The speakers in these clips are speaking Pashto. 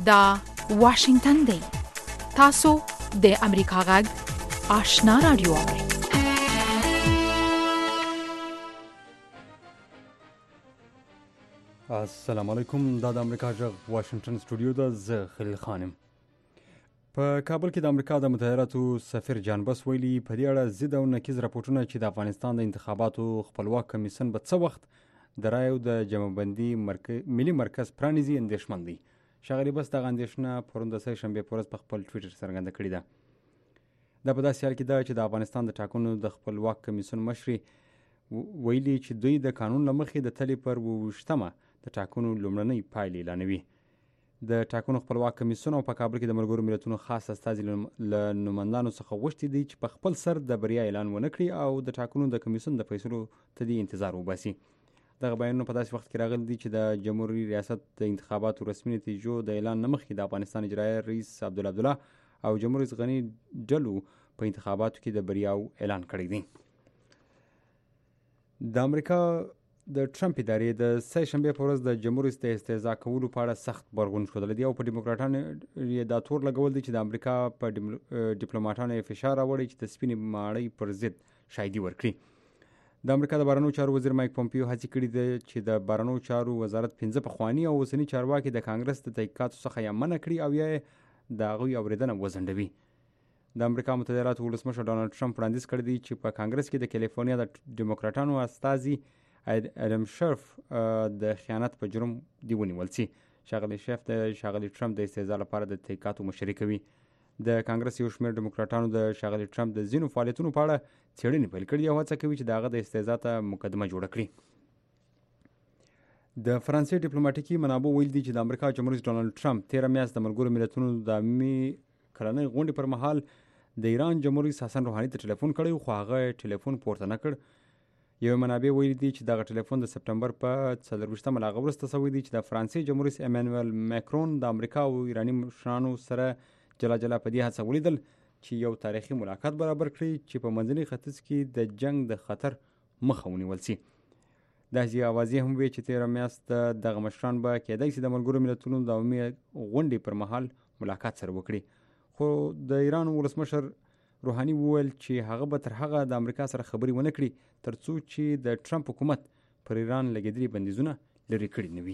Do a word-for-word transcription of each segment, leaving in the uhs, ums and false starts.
دا واشنگتن دی. تاسو د امریکا غږ آشنا رادیو اورئ. السلام علیکم. دا د امریکا غږ واشنگتن سټوډیو ده. زه خلیل خانم. په کابل کې د امریکا د متحده سفیر جان بس ویلي په دې اړه ضد او نقیض راپورټونه چې د افغانستان د انتخاباتو خپلواک کمیسیون به څه وخت د رایو د جمعبندي ملي مرکز پرانیزي اندېښمن دی. ښاغلي بس دغه اندېښنه پرون د سه شنبې په ورځ په خپل ټویټر څرګنده کړې ده. دا په داسې حال کې ده چې د افغانستان د ټاکنو د خپلواک کمیسیون مشرې ویلي چې دوی د قانون له مخې د تلې پر اوویشتمه د ټاکنو لومړنۍ پایلې اعلانوي. د ټاکنو خپلواک کمیسیون او په کابل کې د ملګرو ملتونو خاص استازي له نمایندانو څخه غوښتي دي چې په خپل سر د بریا اعلان ونه کړي او د ټاکنو د کمیسیون د فیصلو ته دې انتظار وباسي. دغه بیانونه په داسې وخت کې راغلي دي چې د جمهوریت ریاست د انتخاباتو رسمي نتیجو د اعلان نه مخکې د افغانستان اجرایه رئیس عبدالله عبدالله او جمهوریت غني ډلو په انتخاباتو کې د بریاو اعلان کړی دی. د امریکا د ټرمپ ادارې د سه شنبې په ورځ د جمهوریت د استهزاء کولو په اړه سخت غبرګون ښودلی دی او په ډیموکراټانو یې دا تور لګول دی چې د امریکا په ډیپلوماټانو یې فشار راوړی چې د سپینې ماڼۍ پر ضد شاهدي ورکړي. د امریکا د بهرنیو چارو وزیر مایک پومپیو هڅې کړي دي چې د بهرنیو چارو وزارت پنځه پخواني او اوسني چارواکي د کانګرس د تحقیقاتو څخه یا منع کړي او یا یې د هغوی اورېدنه وځنډوي. د امریکا متحده ایالاتو ولسمشر ډانلډ ټرمپ وړاندیز کړی دی چې په کانګرس کې د کالیفورنیا د ډیموکراټانو استازي اډم شرف د خیانت په جرم دی ونیول شي. ښاغلی شرف د ښاغلي ټرمپ د استهزاء لپاره د تحقیقاتو مشري کوي. د کانګرس یو شمېر ډیموکراټانو د ښاغلي ټرمپ د ځینو فعالیتونو په اړه څېړنې پیل کړي او هڅه کوي چې د هغه د استهزاء ته مقدمه جوړه کړي. د فرانسې ډیپلوماټیکي منابعو ویل دي چې د امریکا جمهور رئیس ډانلډ ټرمپ تېره میاشت د ملګرو ملتونو د عمومي کلنۍ غونډې پر مهال د ایران جمهور رئیس حسن روحاني ته ټلیفون کړی خو هغه ټلیفون پورته نه کړ. یو منابع ویلي دي چې دغه ټلیفون د سپټمبر په څلرویشتمه له هغه وروسته شوی دی چې د فرانسې جمهور رئیس ایمانوئل ماکرون د امریکا او ایراني مشرانو سره جلا جلا په دې هڅه ولیدل چې یو تاریخي ملاقات برابر کړي چې په منځني ختیځ کې د جنگ د خطر مخه ونیول شي. داسې اوازې هم وې چې تېره میاشت دغه مشران به کېدای شي د ملګرو ملتونو د عمومي غونډې پر مهال ملاقات سره وکړي. خو د ایران ولسمشر روحاني وویل چې هغه به تر هغه د امریکا سره خبرې ونه کړي تر څو چې د ټرمپ حکومت پر ایران لګېدلي بندیزونه لرې کړي نه وي.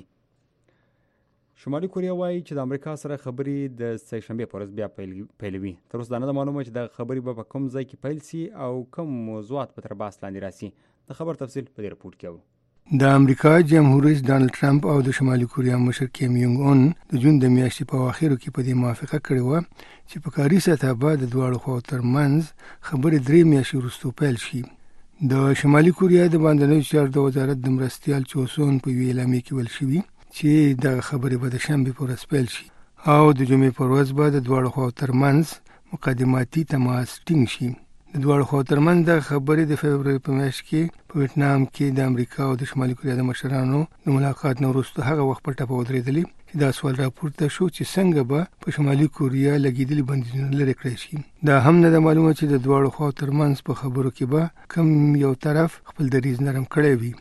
شمالي کوریا وایي چې د امریکا سره خبرې د سه شنبې په ورځ بیا پیلوي. تر اوسه دا نه ده معلومه چې دغه خبرې به په کوم ځای کې پیل سي او کوم موضوعات به تر بحث لاندې راسي. د خبر تفصیل په دې رپورټ کې اورو. د امریکا جمهور رئیس ډانلډ ټرمپ او د شمالي کوریا مشر کیم یونګ اون د جون د میاشتې په اواخرو کې په دې موافقه کړې وه چې په کاري سطحه به د دواړو خواو ترمنځ خبرې درې میاشتې وروسته پیل شي. د شمالي کوریا د باندنیو چارو د وزارت د مرستیال چوسون په یوې اعلامیې کې ویل شوي چې دغه خبرې به د شنبې په ورځ پیل شي او د جمعې په ورځ به د دواړو خواو ترمنځ مقدماتي تماس ټینګ شي. د دواړو خواو ترمنځ د خبرې د فبروري په میاشت کې په ویتنام کې د امریکا او د شمالي کوریا د مشرانو د ملاقات نه وروسته هغه وخت په ټپه ودرېدلې چې دا سوال راپورته شو چې څنګه به په شمالي کوریا لګېدلي بندیزونه لرې کړی شي. دا هم نه ده معلومه چې د دواړو خواو ترمنځ په خبرو کې به کوم یو طرف خپل دریځ نرم کړی وي.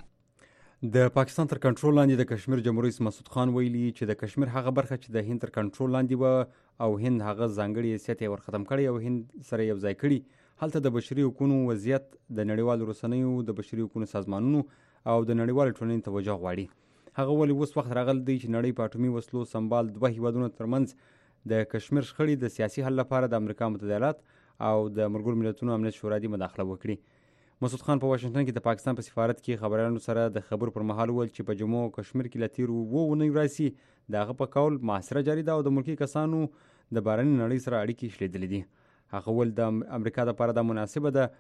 د پاکستان تر کنټرول لاندې د کشمیر جمهور رئیس مسعود خان ویلي چې د کشمیر هغه برخه چې د هند تر کنټرول لاندې وه او هند هغه ځانګړي حیثیت یې ورختم کړی او هند سره یو ځای کړي، هلته د بشري حقوقو وضعیت د نړیوالو رسنیو د بشري حقوقو سازمانونو او د نړیوالې ټولنې توجه غواړي. هغه ولې اوس وخت راغلی دی چې نړۍ په اټومي وسلو سمبال دوه هیوادونو ترمنځ د کشمیر شخړې د سیاسي حل لپاره د امریکا متحده ایالات او د ملګرو ملتونو امنیت شورا دې مداخله وکړي. مسعود خان په واشنګټن کې د پاکستان په سفارت کې خبریالانو سره د خبرو پر مهال وویل چې په جموں او کشمیر کې له تېرو اوو اونیو راهیسې د هغه په قول محاصره جاري ده او د ملکي کسانو د بهرنۍ نړۍ سره اړیکې شلېدلې دي. هغه ویل د امریکا دپاره دا مناسبه ده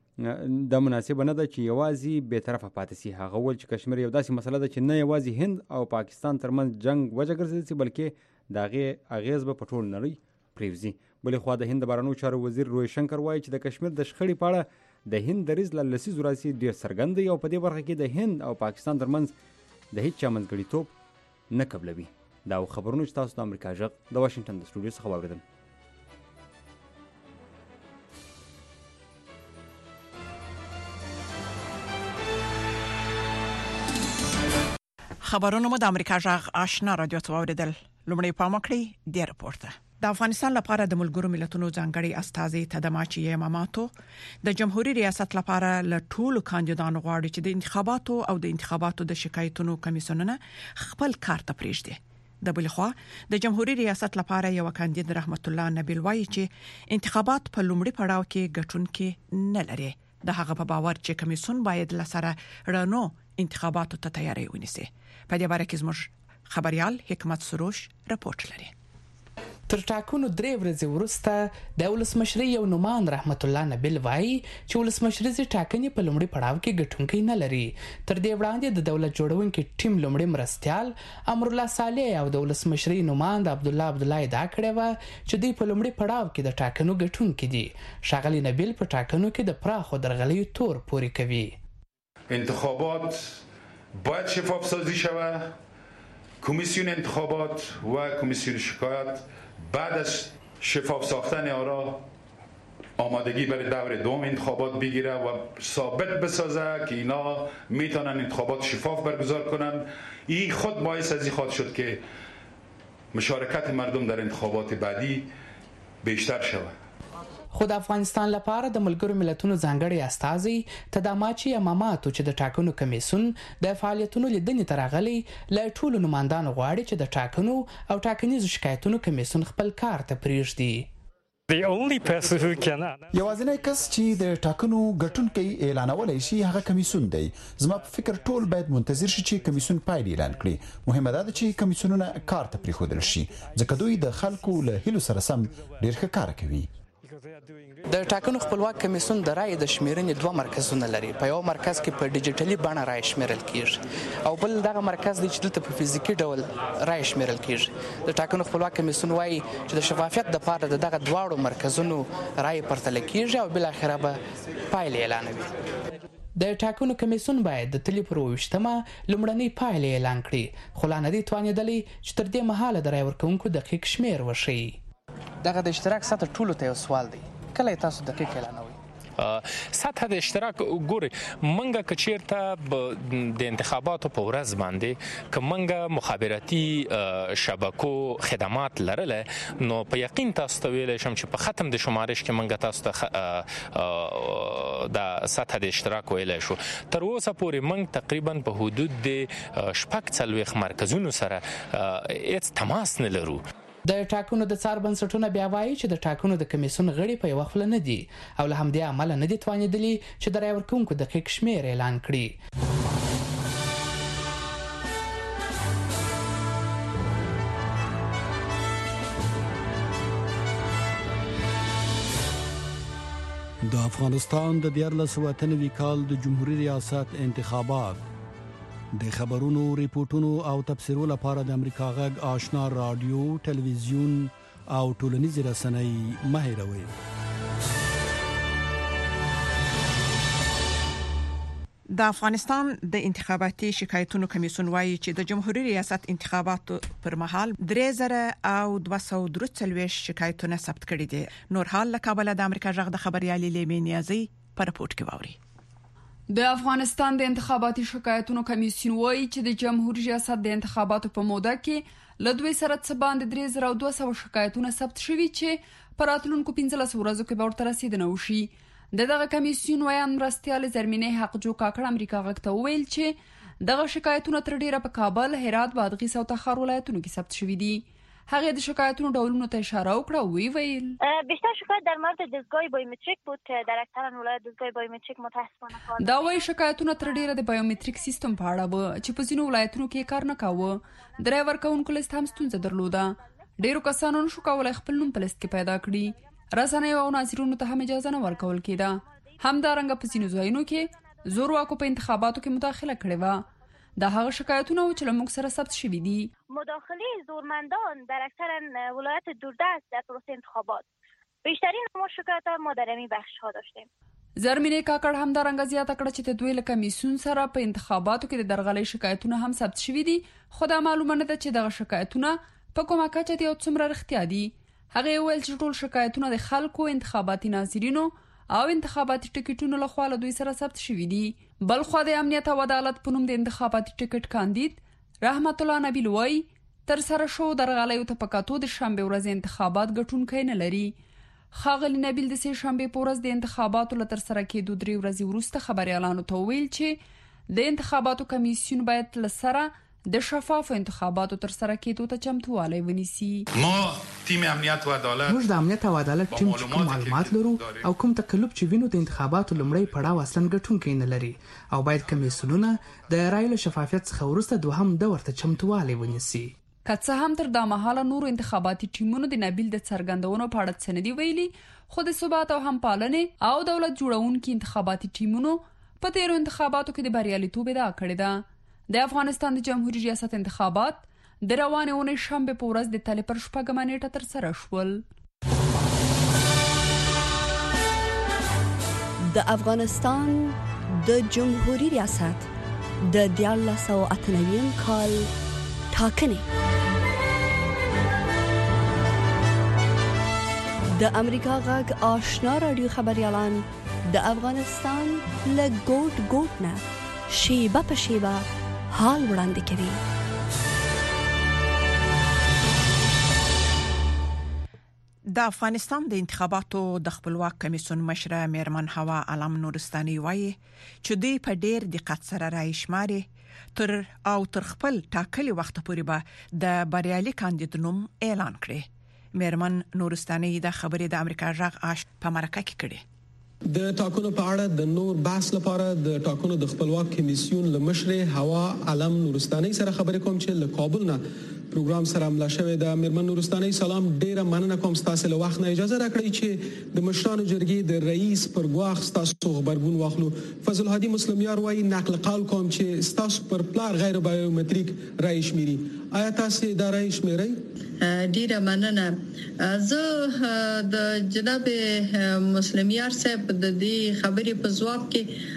دا مناسبه نه ده چې یوازې بې طرفه پاتې سي. هغه ویل چې کشمیر یو داسې مسله ده چې نه یوازې هند او پاکستان ترمنځ جنګ وجه ګرځېدلی سي بلکې د هغې اغېز به په ټول نړۍ پرېوځي. بلې خوا د هند د بهرنیو چارو وزیر روی شنکر وایي چې د کشمیر د شخړې په اړه د هند دریځ له لسیزو راهیسې ډېر څرګند دی او په دې برخه کې د هند او پاکستان ترمنځ د هیڅ چا منځګړیتوب نه قبلوي. دا خبرونه چې تاسو د امریکا غږ د واشنګټن د سټوډیو څخه واورېدل. خبرونه مو د امریکا غږ آشنا رادیو ته واوریدل. لومړی پام وکړئ د راپورته. د افغانستان لپاره د ملګرو ملتونو ځانګړي استازي تدماچی یماماتو د جمهوریت ریاست لپاره له ټولو کاندیدانو غواړي چې د انتخاباتو او د انتخاباتو د شکایتونو کمیسیونونه خپل کار ته پریږدي. د بل خوا د جمهوریت ریاست لپاره یو کاندید رحمت الله نبیل وایي چې انتخابات په لومړي پړاو کې ګټونکي نه لري. د هغه په باور چې کمیسیون باید لسره رانو انتخاباتو ته تیاری ونیسي. په دې باره کې زموږ خبريال حکمت سروش راپورټ لري. تر ټاکنو درې ورځې وروسته د ولسمشر یو نومان رحمت الله نبیل وایي چې ولسمشري ټاکنې په لومړي پړاو کې ګټونکي نه لري. تر دې وړاندې د دولت جوړونکي ټیم لومړي مرستيال امر الله صالح او د ولسمشري نومان عبد الله عبد الله دا کړی و چې دوی په لومړي پړاو کې د ټاکنو ګټونکي دي. شاغلي نبیل په ټاکنو کې د پراخو درغلیو تور پوري کوي. انتخابات باید شفاف سازی شود. کمیسیون انتخابات و کمیسیون شکایت بعد از شفاف ساختن آرا آمادگی برای دور دوم انتخابات بگیره و ثابت بسازه که اینا میتونن انتخابات شفاف برگزار کنن. این خود باعث از این خواهد شد که مشارکت مردم در انتخابات بعدی بیشتر شود. خو د افغانستان لپاره د ملګرو ملتونو ځانګړي استازي تداماچی یماماتو چې د ټاکنو کمیسیون د فعالیتونو لیدنې ترغلي له ټولو نمائندانو غواړي چې د ټاکنو او ټاکنیزو شکایتونو کمیسیون خپل کار ته پریږدي. یوازینی کس چې د ټاکنو ګټونکي اعلانولای شي هغه کمیسیون دی. زما په فکر ټول باید منتظر شي چې کمیسیون پایلې اعلان کړي. مهمه ده چې کمیسیونونه کار ته پریښودل شي ځکه دوی د خلکو له هیلو سره سم ډیر ښه کار کوي. د ټاکنو خپلواک کمیسیون د رای د شمیرنې دوه مرکزونه لري. په یو مرکز کې په ډیجیټلي بڼه رای شمیرل کیږي او بل دغه مرکز دی چې دلته په فزیکی ډول رای شمیرل کیږي. د ټاکنو خپلواک کمیسیون وایي چې د شفافیت لپاره دغه دواړو مرکزونو رای پرتله کیږي او بل اخره به پایلې اعلانوي. د ټاکنو کمیسیون باید د تلی پر وشتمه لومړنۍ پایلې اعلان کړي. خو لا نه دي توانیدلی چې تر دې مهاله د رای ورکوونکو دقیق شمیر وشي. دغه د اشتراک سطح ټولو ته یو سوال دی. کله تاسو دقیق اعلانوي؟ سطح د اشتراک ګوري منګه کچیرته د انتخاباتو په ورځ باندې کومنګه مخابراتي شبکو خدمات لرله نو په یقین تاسو ته ویل شم چې په ختم د شمارش کې منګه تاسو ته د سطح د اشتراک ویل شو. تر اوسه پورې منګ تقریبا په حدود د شپږ څلوېښت مرکزونو سره هیڅ تماس نه لرو. د ټاکنو د څار بنسټونه بیا وایي چې د ټاکنو د کمیسیون غړي په یو خپل نه دي او له همدې عمله نه دي توانیدلي چې د رای ورکوونکو دقیق شمیر اعلان کړي. د افغانستان د دیارلس سوه اته نوي کال د جمهوریت ریاست انتخابات د خبرونو ریپورتونو او تفسیرونو لپاره د امریکا غږ آشنا رادیو ټلویزیون او ټولنیز رسنۍ مهیروي. د افغانستان د انتخاباتي شکایتونو کمیسیون وایي چې د جمهوریت ریاست انتخاباتو پر مهال درې زره او دوه سوه درې څلوېښت شکایتونه ثبت کړي دي. نور حال له کابل د امریکا غږ د خبريالي لیمې نیازي په راپورټ کې واوري. د افغانستان د انتخاباتي شکایتونو کمیسیون وایي چې د جمهوریت ریاست د انتخاباتو په موده کې له دوی سره څه باندې درې زره او دوه سوه شکایتونه ثبت شوي چې په راتلونکو پنځلسو ورځو کې به ورته رسیدنه وشي. د دغه کمیسیون ویان مرستیال زرمینې حقجو کاکړ امریکا غږ ته وویل چې دغه شکایتونه تر ډیره په کابل، هرات، بادغیس او تخار ولایتونو کې ثبت شوي دي. هغه د شکایتونو ډولونو ته اشاره وکړه او وی ویل بیشتر شکایت در مورد دستگاه بایومتریک بود که در اکثر ولایات دستگاه بایومتریک متاسفانه کار دا وی شکایتونه تر ډیره د بایومتریک سیستم په اړه و چې په ځینو ولایتونو کې کار نه کاوه. ډرایور کونکو لیست هم ستونزه درلوده. ډیرو کسانو نشو کولای خپل نوم په لیست کې پیدا کړي. رسنیو او ناظرینو ته هم اجازه نه ورکول کېده. همدارنګه په ځینو ځایونو کې زورواکو په انتخاباتو کې مداخله کړې و. دا هغه شکایتونه چې لموږ سره ثبت شوي دي. مداخله زورمندان در اکثر ولایات دوردست در پروسه انتخابات بیشترین ما شکایت ما در این بخش ها داشتیم. زرمینې کاکړ همدارنګه زیاته کړه چې د دوی له کمیسیون سره په انتخاباتو کې د درغلۍ شکایتونه هم ثبت شوي دي. خو دا معلومه نه ده چې دغه شکایتونه په کومه کچه دي او څومره رښتیا دي. هغه ویل چې ټول شکایتونه د خلکو، انتخاباتي ناظرینو او انتخاباتي ټیکټونو له خوا له دوی سره ثبت شوي دي. بل خو د امنیت او عدالت په نوم د انتخاباتي ټیکټ کاندید رحمت الله نبیل وایي تر سره شو درغلیو ته پکاتو د شنبه ورځ انتخابات ګټونکي نه لري. خاغلی نبیل د سه شنبه په ورځ د انتخاباتو لتر سره کېدو درې ورځې وروسته خبريالانو ته ویل چې د انتخاباتو کمیسیون باید لسره د شفاف انتخاباتو تر سره کېدو ته چمتووالی ونیسي. ما تیم امنیت و عدالت موږ د امنیت او عدالت ټیم چې کوم معلومات لرو او کوم تکلف چې وینو د انتخاباتو لمړی پړاو اصلا ګټونکي نه لري او باید کمیسیونونه د رایو شفافیت څخه وروسته دوهم دور ته چمتووالی ونیسي. که څه هم تر دا مهاله نور انتخاباتي ټیمونو د نبیل د څرګندونو په اړه څه نه دي ویلي، خو د ثبات او همپالنې او دولت جوړونکي انتخاباتي ټیمونو په تیرو انتخاباتو کې د بریالیتوب ادعا کړې ده. د افغانستان د جمهوریت ریاست انتخابات د روانې اونۍ شنبه په ورځ د تلې پر شپږمه نیټه تر سره شول. د افغانستان د جمهوریت ریاست د دیارلس سوه اته نوي کال ټاکنې د امریکا غږ آشنا رادیو خبريالان د افغانستان له ګوټ ګوټ نه شیبه په شیبه حال وړاندې کوي. د افغانستان د انتخاباتو د خپلواک کمیسیون مشره میرمن هوا علم نورستاني وایي چې دوی په ډېر دقت سره رايشماري تر او تر خپل ټاکلي وخت پورې به د بریالي کاندید نوم اعلان کړي. میرمن نورستاني د خبرې د امریکا غږ آش په مرکه کې کړي. د ټاکنو په اړه د نور بحث لپاره د ټاکنو د خپلواک کمیسیون لمشره هوا علم نورستاني سره خبرې کوم چې له کابل نه پروګرام سره ملا شوې ده. میرمن نورستاني سلام، ډیره مننه کوم تاسو له وخت نه اجازه راکړئ چې د مشرانو جرګې د رئیس پر ګواښ تاسو خبرګون واخلو. فضل هادي مسلمیار وايي نقل قول کوم چې تاسو پر پلار غیر بایومتریک رای شمیري، آیا تاسو دا رای شمیرئ؟ ډیره مننه. زه د جناب مسلمیار صاحب د دې خبرې په ځواب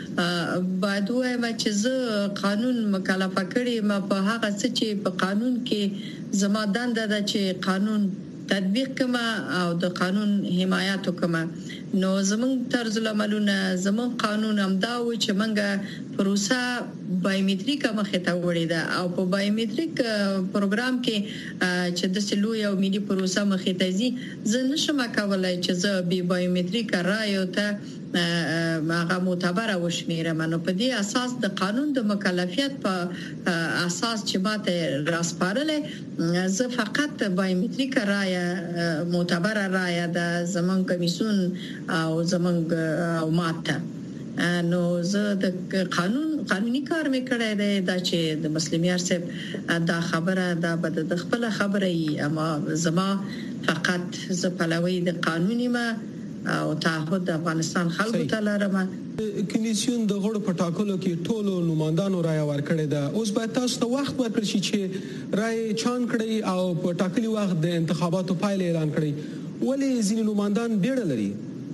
کې باید وایم چې زه قانون مکلفه کړی ما په هغه څه چې په قانون کې زما دنده ده چې قانون تطبیق کما او د قانون حمایت وکما. نو زمون طرز العملونه زمون قانون هم دا و چې منګه پروسه بایومتریک مخه ته وړي ده او په بایومتریک پروګرام کې چې د سلو یو ملي پروسه مخه ته زی زه نشم کولای چې زه به بایومتریک رایو ته هغه معتبر وشمیرم. نو په دې اساس د قانون د مکلفیت په اساس چې ماته راسپارلې زه فقط بایومتریک رای معتبر رای د زمون کمیسیون او زمون او ماته نو زه د قانون قانوني کار مې کړی دی دا چې د مسلمیار صاحب دا خبره دا بد د خپل خبره ای اما زما فقط ز پلوي د قانوني ما او تعهد د افغانستان خلکو ته لرم. کمیسیون د غړو په ټاکلو کې ټولو نوماندانو رای ورکړی ده. اوس باید تاسو ته وخت ورکړئ چې رای چان کړئ او په ټاکلي وخت د انتخاباتو پایله اعلان کړئ. ولې ځینې نوماندان بیړه لري؟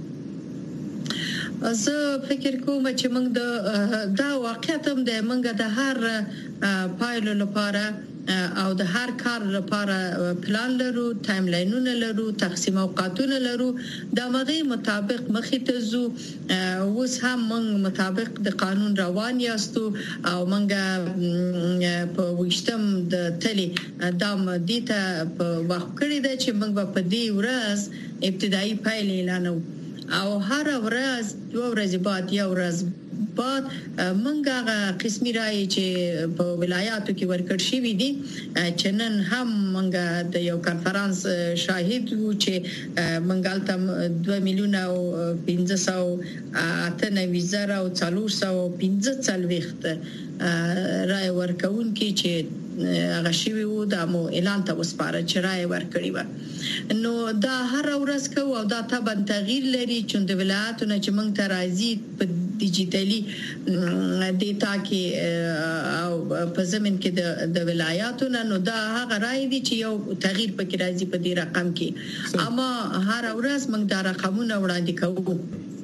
زه فکر کوم چې موږ د دا واقعیت هم د موږ د هر پایلو لپاره او د هر کار لپاره پلان لرو، ټایم لاینونه لرو، تقسیم اوقاتونه لرو. د مغي مطابق مخې ته زو. اوس هم موږ مطابق د قانون روان یاستو او موږ په وشتم د تلي دام دیته په وخت کړی د چې موږ په دې ورځ ابتدایي پایله اعلانو او هر ورځ دوه ورځې بعد یو ورځ بعد منګه قسمي رای چې په ولایاتو کې ورکړ شوی دي چې نن هم منګه د یو کانفرنس شاهد وو چې منګالته دوه میلیونه او پنځه سوه اته نوي زره او څلور سوه پنځه څلوېښت رای ورکون کې چې هغه شوی وو د مو اعلان ته وسپاره چې رای ورکړی و. نو دا هر ورځ کو او دا تبن تغییر لري چې د ولایتونو چې موږ ته راځي په ډیجیټالي ډیټا کې او په زمين کې د ولایتونو نو دا هغه رای دي چې یو تغییر پکې راځي په دې رقم کې اما هر ورځ موږ دا رقمونه وړاندې کوو.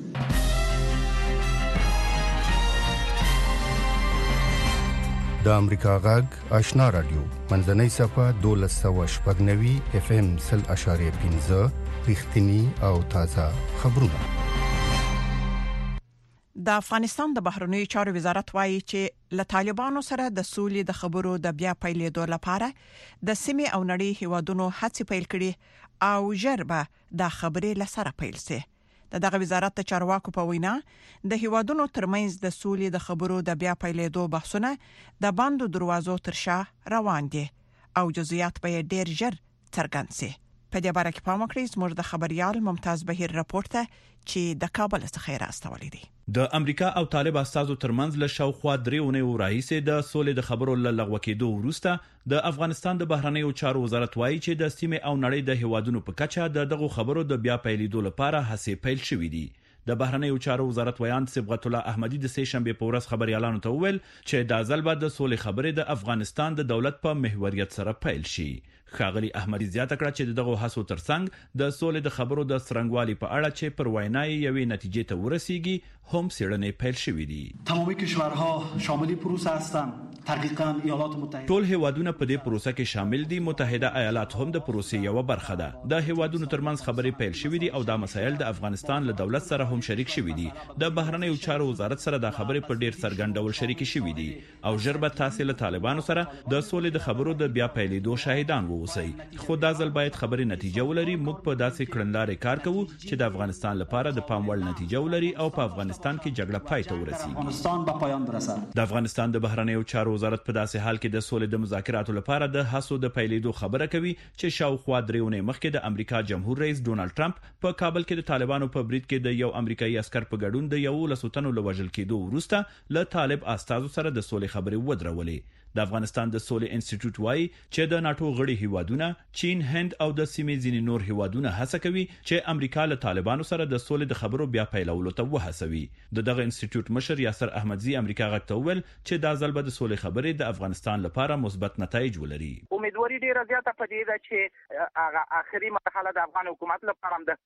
د امریکا غږ آشنا رادیو منځنۍ صفه دولس سوه شپږ نوي اف ام سل اشاریه پنځه رښتینی او تازه خبرونه. د افغانستان د بهرنیو چارو وزارت وایي چې له طالبانو سره د سولې د خبرو د بیا پیلېدو لپاره د سیمې او نړۍ هیوادونو هڅې پیل کړي او ژر به د خبرې لسره پیل شي. د دغه وزارت د چارواکو په وینا د هیوادونو ترمنځ د سولې د خبرو د بیا پیلېدو بحثونه د باندې دروازو تر شا روان دي او جزئیات به ډیر ژر څرګند شي. په دې باره کې پام وکړئ. زموږ د خبريال ممتاز بهیر راپورټ چې د کابل څخه راستولې دي. د امریکا او طالب استازو ترمنځ له شاوخوا درې اونۍ راهیسې د سولې د خبرو له لغوه کېدو وروسته د افغانستان د بهرنیو چارو وزارت وایي چې د سیمې او نړۍ د هیوادونو په کچه د دغو خبرو د بیا پیلېدو لپاره هڅې پیل شوې دي. د بهرنیو چارو وزارت ویان صبغت الله احمدی د سه شنبه په ورځ خبريالانو ته وویل چې د ځل بعد د سولې خبرې د افغانستان د دولت په محوریت سره پیل شي. ښاغلي احمدی زیاته کړه چې دغه هڅو ترڅنګ د سولې د خبرو د څرنګوالي په اړه چې پر وینای یوې نتیجې ته ورسیږي هم څېړنې پیل شوې دي. تمامی کشورها شامل پروسه هستند. تحقیقاً ایالات متحده ټول هیوادونه په دې پروسه کې شامل دي. متحده ایالات هم د پروسې یو برخه ده. د هیوادونو ترمنځ خبرې پیل شوې دي او دا مسایل د افغانستان له دولت سره هم شریک شوي دي. د بهرنیو چارو وزارت سره د خبرې په ډیر څرګند ډول شریک شوي دي او ژر به تاسو له طالبانو سره د سولې د خبرو د بیا پیلېدو شاهدان ووسئ. خو دا ځل باید خبرې نتیجه ولري. موږ په داسې کړنلارې کار کوو چې د افغانستان لپاره د پام وړ نتیجه ولري او په افغانستان کې جګړه پای ته ورسیږي. افغانستان به پایان برسد. د افغانستان د بهرنیو چارو وزارت په داسې حال کې د سولې د مذاکراتو لپاره د هڅو د پیلېدو خبره کوي چې شاوخوا درې اونۍ مخکې د امریکا جمهور رئیس ډونالد ټرمپ په کابل کې د طالبانو په برید کې د یو امریکایي عسكر په ګډون د یو لسوتنو لوجل کېدو وروسته له طالب استازو سره د سولې خبرې ودرولې. د افغانستان د سولې انسټیټیوټ وایي چې د ناتو غړي هیوادونه چین، هند او د سیمې ځینې نور هیوادونه هڅه کوي چې امریکا له طالبانو سره د سولې د خبرو بیا پیلولو ته وهڅوي. د دغه انسټیټیوټ مشر یاسر احمدزي امریکا غږ ته وویل چې دا ځل به د سولې خبرې د افغانستان لپاره مثبت نتایج ولري. امیدواري ډیره زیاته پدې ده چې هغه اخري مرحله د افغان حکومت لپاره د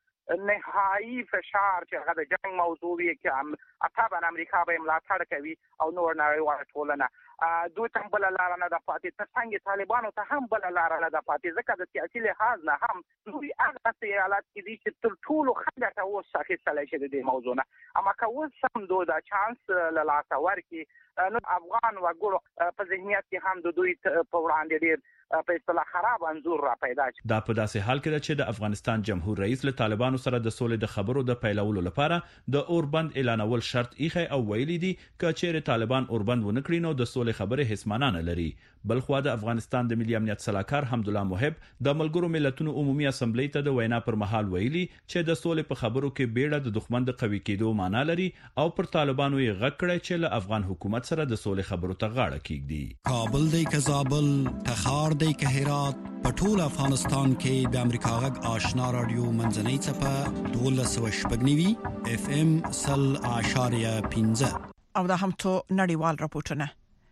نهایی فشار چې هغه د جنگ موضوع وي کې اټابن امریکا به ملاتړ کوي او نور نړیوال ټولنه دوی ته بل لار نه د پاتې ترڅنګ طالبانو ته هم بل لار نه د پاتې ځکه د سیاسي لحاظ نه هم دوی هغه سیالات کې دي چې تر ټولو خلک اوس اخیستل شي د دې موضوع نه. اما که اوس هم دوی دا چانس له لاسه ورکړي نو افغان وګړو په ذهنیت کې هم د دوی په وړاندې ډیر په اصطلاح خراب انځور را پیدا شي. دا په داسې حال کې ده چې د افغانستان جمهور رئیس له طالبانو سره د سولې د خبرو د پیلولو لپاره د اوربند اعلانول شرط ایخي او ویلي دي چې چیرې طالبان اوربند ونه کړي نو د سولې خبرې هیڅ معنا نه لري. بلخو د افغانستان د ملي امنیت صلاحکار حمدالله محب د ملګرو ملتونو عمومي اسمبلی ته د وینا پر مهال ویلي چې د سولې په خبرو کې بیړه د دښمن د قوي کېدو معنا لري او پر طالبانو یې غږ کړی چې له افغان حکومت سره د سولې خبرو ته غاړه کېږدي. کابل دی که زابل، تخار دی که هرات، په ټول افغانستان کې د امریکا غږ آشنا رادیو منځنۍ څپه دولس سوه شپږ نوي اف ام سل اعشاریه پنځه او دا هم تو نړیوال راپورټونه.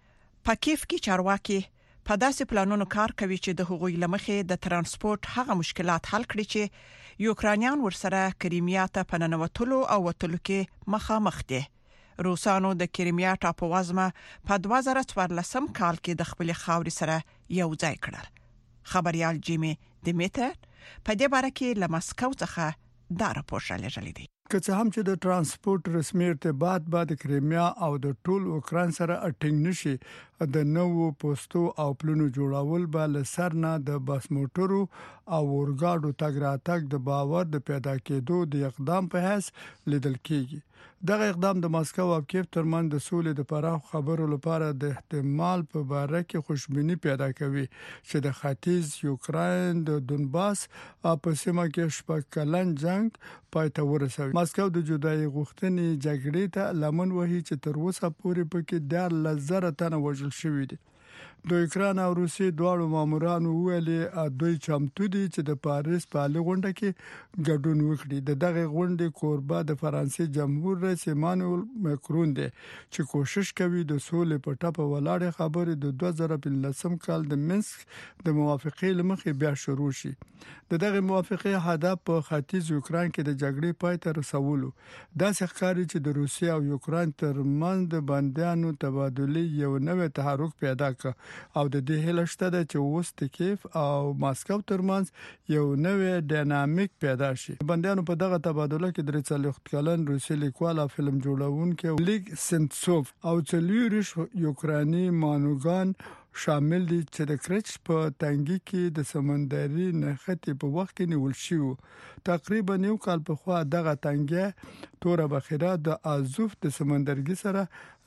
په کیف کې چارواکي په داسې پلانونو کار کوي چې د حقوقي لمخې د ترانسپورت هغه مشکلات حل کړي چې یوکرانیان ورسره کریمیا ته پننوتلو او وتلو کې مخامخ دي. روسانو د کریمیا ټاپووزمه په دوه زره څوارلسم کال کې د خپل خاوري سره یو ځای کړل. خبريال جیمی دیمیتر په دې باره کې له مسکو څخه دا راپور راغلی دی. که څه هم چې د ترانسپورت رسمي ارتباط بعد کریمیا او د ټول اوکران سره اټینګ نشي د نوو پوسټو او پلونو جوړول به لسر نه د بس موټرو او ورګاډو تګ راتګ د باور د پیدا کېدو د اقدام په حیث لیدل کېږي. دغه اقدام د مسکو او کیف ترمن د سولې د پراخ خبرو لپاره د احتمال په باره کې خوشبینی پیدا کوي چې د ختیځ یوکرين د دونباس په سیمه کې شپږ کلن جنگ پای ته ورسوي. مسکو د جدایي غوښتنې جګړې ته لمن وهي چې تر اوسه پورې پکې د لزر تنه وژل شوی دي. د یوکران او روسي دواړو مامورانو ویلي دوی چمتو دي چې د پاریس په لغونډه کې ګډون وکړي. د دغه غونډې کوربه د فرانسې جمهور رئیس ایمانوئل ماکرون دی چې کوشش کوي د سولې په ټاپه ولاړې خبرې د دوه زره پنځلسم کال د منسک د موافقې لمخې بیا شروع شي. د دغه موافقې هدف په ختیځ یوکران کې د جګړې پای ته رسولو. دا ښکاري چې د روسي او یوکران ترمنځ د بندیانو تبادله یو نوې تحرک پیدا کړ او د دې هله شته چې اوس د کیف او ماسکو ترمنځ یو نوې ډینامیک پیدا شي. بندیانو په دغه تبادله کې درې څلوېښت کلن روسي لیکوال او فلم جوړونکي لیګ سنتسوف او څلوریش یوکراني مانوګان شامل دي چې د کرچ په تنګي کې د سمندري نښتې په وخت کې نیول شو. تقریبا یو کال په خوا دغه تنګي تور بخیره د ازوف د سمندرګي سره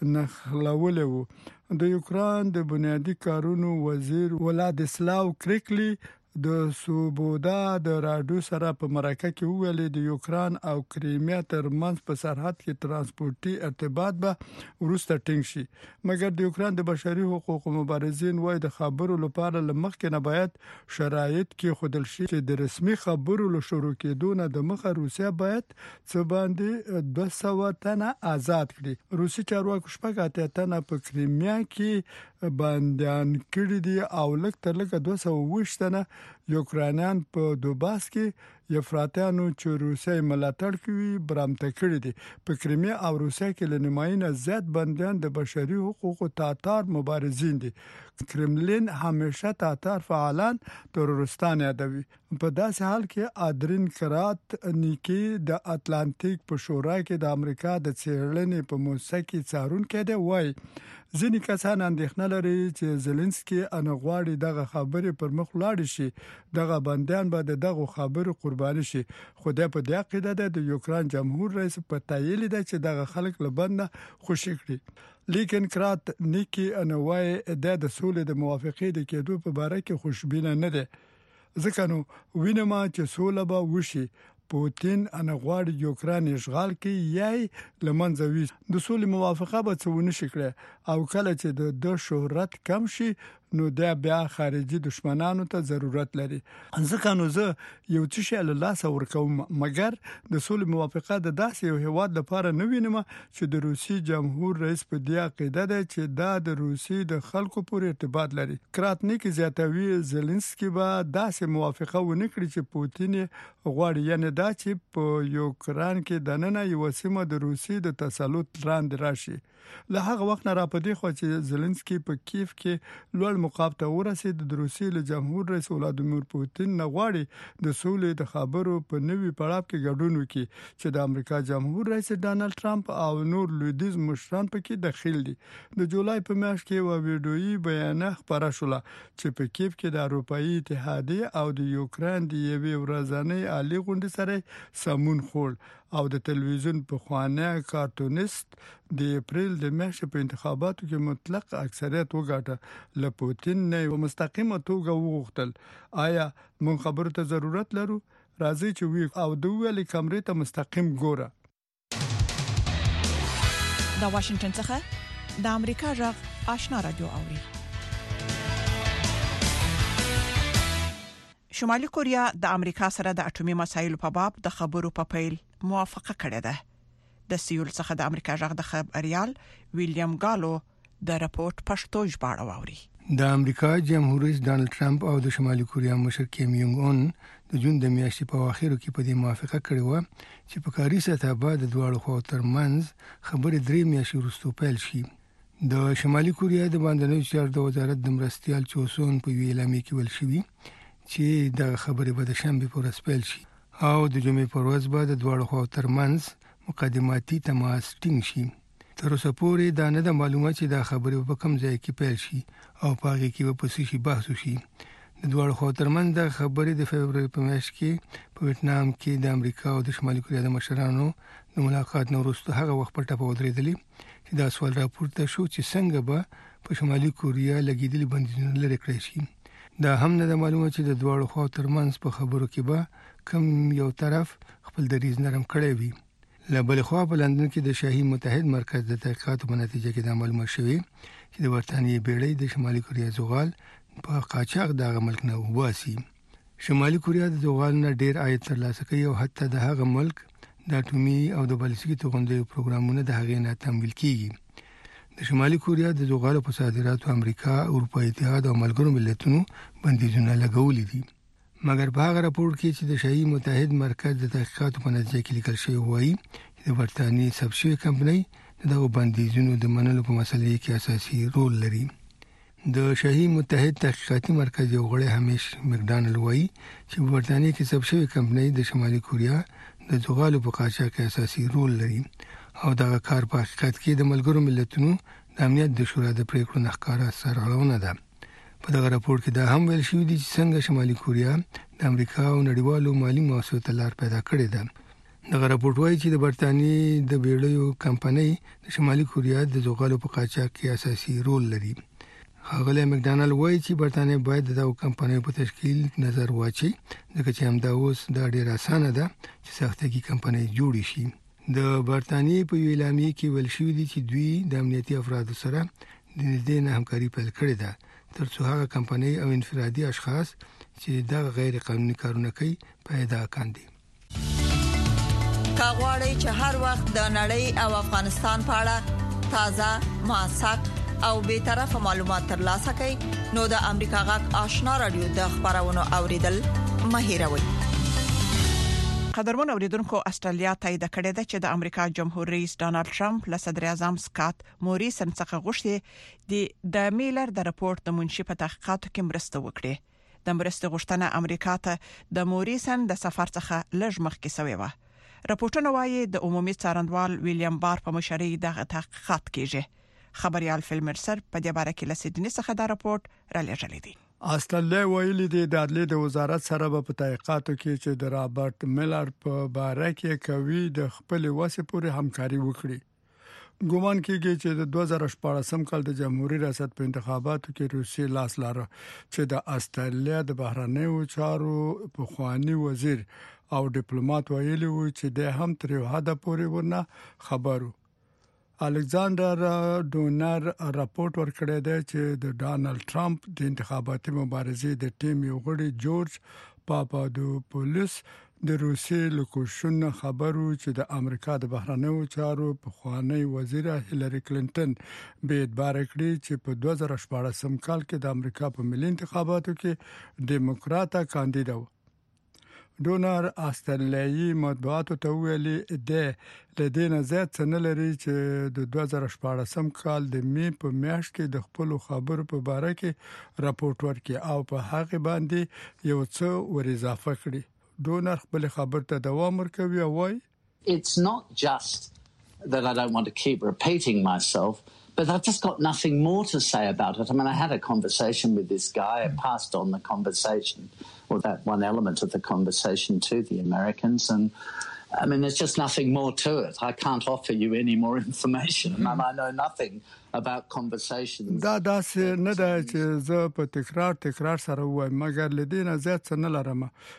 نښلولې وو. د یوکران د بنیادی کارونو وزیر ولادیسلاو کریکلی د سوبودا د راډیو سره په مرکه کې ویل د یوکران او کریمیا ترمنځ په سرحد کې ترانسپورتي ارتباط به ورسته ټینګ شي. مګر د یوکران د بشري حقوقو مبارزین وایي د خبرو لپاره لمخکې نه باید شرایط کې خودل شي چې د رسمي خبرو له شروع کېدو نه د مخه روسیا باید څه باندې دوه سوه تنه آزاد کړي. روسي چارواکو شپږ اتیا تنه په کریمیا کې باندې کړي دي او لکه تر لکه دوه سوه اووه تنه یوکرانیان په دوباس کې یفراتیانو چې روسیې ملاتړ کوي برامته کړی دي. په کریمیا او روسیا کې لنمایي زیات بندیان د بشري حقوقو تاتار مبارزین دي. کرملین همیشه تاتار فعالان تروریستان یادوي. په داسې حال کې ادرین کرات نیکی د اتلانتیک په شورا کې د امریکا د څېړنې په موسسه کې څارونکي دی وایي ځینې کسان اندېښنه لري چې زيلنسکي انغواړي دغه خبرې پر مخ لاړ شي. دغه بندیان به دغه خبرې قرباني شي. خو د په دې عقیده ده د یوکران جمهور رئیس په تایید ده چې دغه خلک لبنه خوشی کړي. لیکن کرات نیکی انوای د د سولې د موافقې د کېدو په اړه کې خوشبینه نه ده. ځکه نو وینم چې سوله به وشي. پوتین انغواړي یوکران اشغال کوي یا لمنځوي. د سولې موافقه به څونه شي کړي او کله چې د شهرت کم شي نو دا بیا خارجي دشمنانو ته ضرورت لري. ځکه نو زه یو څه شی له لاس ورکوم. مګر د سولې موافقه د داسې یو هواد لپاره نه وینم چې د روسي جمهور رئیس په دې عقیده ده چې دا د روسي د خلکو پورې ارتباط لري. کراتنیک زیاتوي زيلنسکي به داسې موافقه ونه کړي چې پوتین غواړي، یعنی دا چې په یوکران کې د نن یو سیمه د روسي د تسلط لاندې راشي. له هغه وخت نه را پدې خو چې زيلنسکي په کیف کې لوړ مقام ته ورسید. د روسي له جمهور رئیس ولادیمیر پوتین نه غواړي د سولې د خبرو په نوي پړاو کې ګډون وکړي چې د امریکا جمهور رئیس ډانلډ ټرمپ او نور لویدیز مشران پکې داخل دي. د جولای په میاشت کې یو ویډیويي بیان خبره شوه چې په کیف کې د اروپאי اتحادیه او د یوکران د یوې ورځنۍ عالی غونډې سره سمون خور او د تلویزیون په خوانه کارټونیست د اپریل د میاشتې په انتخاباتو کې مطلق اکثریت وګاټه. له پوتین نه په مستقیمه توګه وغوښتل آیا موږ خبرو ته ضرورت لرو؟ راځي چې وی او د ویلې کمرې ته مستقیم ګوره. د واشنگټن څخه د امریکا جغ آشنا رادیو اوري. شمالي کوریا د امریکا سره د اټومي مسایلو په باب د خبرو په پیل موافقه کړې ده. د سیول څخه د امریکا جغ د خبريال ویلیام ګالو د راپورټ پښتو ژباړه واوري. د امریکا جمهور رئیس ډانلډ ټرمپ او د شمالي کوریا مشر کیم یونګ اون د جون د میاشتې په اواخرو کې په دې موافقه کړې و چې په کاري سطح باندې د دواړو خواو ترمنځ خبرې درې میاشتې وروسته پیل شي. د شمالي کوریا د باندې چارو د وزارت د مرستيال چوسون په ویلامي کې ول شوی چې د خبرې به د شنبه پر ورځ پیل شي او د جمعې پر ورځ به د دواړو خواو ترمنځ مقدماتي تماس ټینګ شي. تر اوسه پورې دا نه د معلومات چې دا خبرې په کوم ځای کې پیل شي او په هغه کې به په څه بحث وشي. د دواړو خواو ترمنځ د خبرې د فبرवरी په میاشت کې په ویتنام کې د امریکا او د شمالي کوریا د مشرانو د ملاقات نو وروسته هغه وخت په ټاپه ودرېدلې چې دا سوال راپورته شو چې څنګه به په شمالي کوریا لګیدلي بندیزونه لري کړی شي. دا هم نه د معلومات چې د دواړو خواو ترمنځ په خبرو کې به کوم یو طرف خپل دریځ نرم کړی وي. له بل خوا په لندن کې د شاهي متحد مرکز د تحقیقاتو په نتیجه کې د معلومات شوی چې د برتانیې بیړۍ د شمالي کوریا زغال په قاچاق دغه ملک نه وباسي. شمالي کوریا د زغال نه ډیر عاید ترلاسه کوي او حتی د هغه ملک د اټومي او د بالستیکي توغندیو پروګرامونه د هغې نه تمویل کیږي. د شمالي کوریا د زغال په صادراتو امریکا، اروپا اتحاد او ملګرو ملتونو بندیزونه لګولې دي. مګر په هغه راپور کې چې د شاهي متحد مرکز د تحقیقاتو په نتیجه کې لیکل شوی وایي چې د برتانیې سبسیډي کمپنۍ دغه بندیزونو د منلو په مسلې کې اساسي رول لري. د شاهي متحد تحقیقاتي مرکز یو غړی همیش مکډانل وایي چې په برتانیې کې سب شوی کمپنۍ د شمالي کوریا د زغالو په قاچاق کې اساسي رول لري او دا کار په حقیقت کې د ملګرو ملتونو د امنیت د شورا د پریکړو نخکاره سرغړونه ده. په دغه راپور کې دا هم ویل شوی دی چې څنګه شمالي کوریا د امریکا او نړیوالو مالی موسسو ته لار پیدا کړې ده. دغه راپور وايي چې د برتانیې د بیړیو کمپنۍ د شمالي کوریا د زغالو په قاچاق کې اساسي رول لري. هغه مکډانل وایي چې برتانیې باید د دغو کمپنیو په تشکیل نظر واچي ځکه چې همدا اوس دا ډیر اسانه ده چې ساختګي کمپنۍ جوړې شي. د برتانیې په اعلامیه کې ویل شوی دی چې دوی د امنیتي افرادو سره د نږدې نه همکاري پیل کړې ده ترڅو هغه کمپنۍ او انفرادي اشخاص چې دا غیر قانوني کارونه کوي پیدا کاندي. کاغوري چې هر وخت د نړۍ او افغانستان په اړه تازه موثق او به طرفه معلومات ترلاسه کړئ نو د امریکا غږ آشنا رادیو د خبرونو اوریدل مهیروي. قدرمن اوریدونکو استرالیا تایید کړې ده چې د امریکا جمهور رئیس ډانلډ ټرمپ له صدر اعظم سکاٹ موریسن څخه غوښتي د میلر د راپورټ د منشي په تحقیقاتو کې مرسته وکړي. د مرستې غوښتنه امریکا ته د موریسن د سفر څخه لږ مخکې شوې و. راپورټونه وايي د عمومي څارنوال ویلیام بار په مشرۍ دغه تحقیقات کیږي. خبريال فیلمرسر په دې باره کې له سیدنی څخه دا راپورټ را لېږلی دی. استرالیا ویلي دی د عدلیې د وزارت سره په تحقیقاتو کې چې د رابرټ میلر په باره کې کوي د خپل وسه پورې همکاري وکړي. ګومان کیږي چې د دوه زره شپږم کال د جمهوریت ریاست په انتخاباتو کې روسي لاس لاره چې د استرالیا د بهرنیو چارو په خواني وزیر او ډیپلوماټ ویلي و چې د هم تر یو حد پورې ورنه خبرو. الکساندر ډونر راپورټ ورکړی دی چې د ډانلډ ټرمپ د انتخاباتي مبارزې د ټیم یو غړي جورج پاپادوپولوس د روسي لوکوشن خبرو چې د امریکا د بهرنیو چارو په خوانی وزیر هیلری کلینټن به ادعا کړې چې په دوه زره شپږم کال کې د امریکا په ملي انتخاباتو کې ډیموکراټه کاندید و. ډونر استرالایي مطبوعاتو ته ویلي دی لدې نه زیات څه نه لري چې د دوه زره شپږم کال د می په میاشت کې د خپل خبرو په باره کې راپورټ ورکړي او په هغه باندې یو څه ور اضافه کړي. ډونر خپل خبر ته دوام ورکوي او وايي It's not just that I don't want to keep repeating myself, but I've just got nothing more to say about it. I mean, I had a conversation with this guy. I passed on the conversation, or that one element of the conversation, to the Americans. And, I mean, there's just nothing more to it. I can't offer you any more information. And I know nothing about conversations. دا داسې نه ده چې زه په تکرار تکرار سره وایم مګر لدې نه زیات څه نه لرم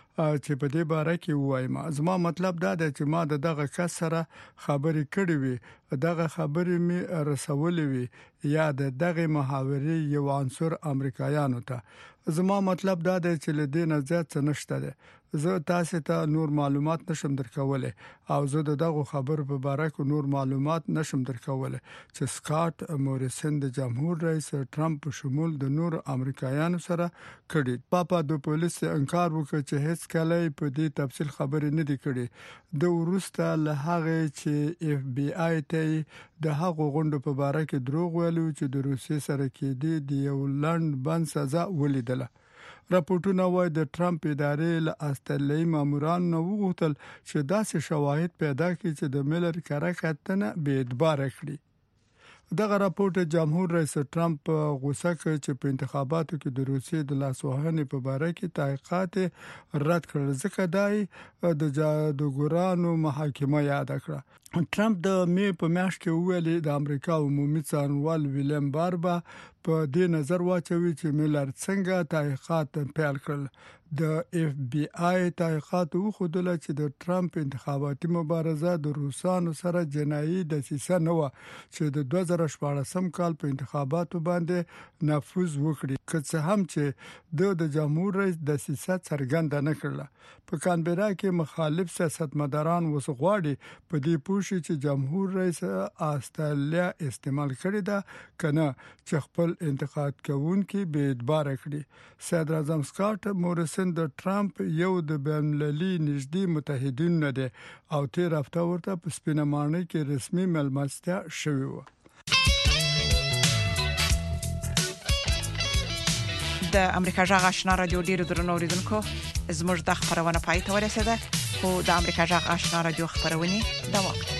چې په دې باره کې وایم. زما مطلب دا دی چې ما د دغه کس سره خبرې کړې وي دغه خبرې می رسولې وي یا د دغه محاورې یو عنصر امریکایانو ته. زما مطلب دا دی چې لدې نه زیات څه نشته ده. زه تاسو ته نور معلومات نشم درکولای او زه دغه خبرو په باره کې نور معلومات نشم درکولای چې سکاٹ موریسن د جمهور رئیس ټرمپ په شمول د نور امریکایانو سره کړي. پاپادوپولوس انکار وکړ چې هیڅ کله په دې تفصیل خبرې نه دی کړي. د ورسته له هغه چې اف بی آی ته د هغو غونډو په باره کې دروغ ویلو چې د روسي سره کې د یو لند بند سزا ولیدله. راپورټونه وايي د ټرمپ ادارې له استرالایي مامورانو نه وغوښتل چې داسې شواهد پیدا کړي چې د میلر کره کتنه به اعتبار کړي. دغه راپورټ جمهور رئیس ټرمپ غوسه کړ چې په انتخاباتو کې د روسي د لاسوهنې په باره کې تحقیقات رد کړل ځکه دای د جادوګرانو محاکمه یاد کړه. ټرمپ د می په میاشت کې ویلي د امریکا عمومي څارنوال ویلیام باربا په دې نظر واچوي چې میلر څنګه تحقیقات پیل کړل. د اف بی آی تحقیقات وښودل چې د ټرمپ انتخاباتي مبارزه د روسانو سره جنایي دسیسه نه و چې د دوه زره شپږم کال په انتخاباتو باندې نفوذ وکړي. که څه هم چې د د جمهور رئیس دسیسه څرګنده نه کړله. په کانبرا کې مخالف سیاستمداران وسغواړي په دې پوښي چې جمهور رئیس استرالیا استعمال کړی دا کنه چې خپل انتقاد کوونکي به اعتبار کړي. صدر اعظم سکاٹ موریسن د ټرمپ یو د بین‌المللي نږدې متحدین نه دی او تیر هفته ورته په سپینمانه کې رسمي ملمستیا شوی و. د امریکا جغ آشنا رادیو ډیرو درنو اوریدونکو زموږ د خبرونه پای ته ورسیده خو د امریکا جغ آشنا رادیو خبرونه دوام